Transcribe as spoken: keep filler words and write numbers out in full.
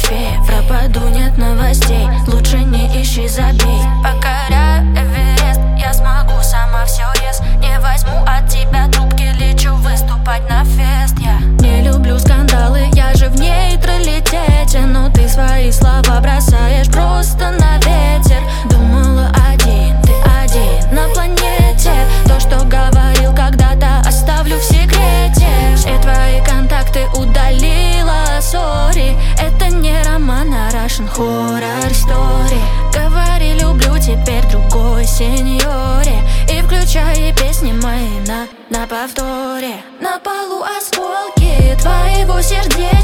тебе пропаду, нет новостей. Лучше не ищи, забей. Покоряю Эверест, я смогу сама все, yes. Не возьму от тебя трубки, лечу выступать на фест. Я не люблю скандалы, я же в нейтралитете. Но ты свои слова бросаешь просто на ветер. Думала один, ты один на планете. То, что говорил когда-то, оставлю в секрете. Все твои контакты удалила, сори. Это не роман, а Russian horror story. Говори, люблю, теперь другой сеньоре. И включай песни мои на, на повторе. На полу осколки твоего сердца.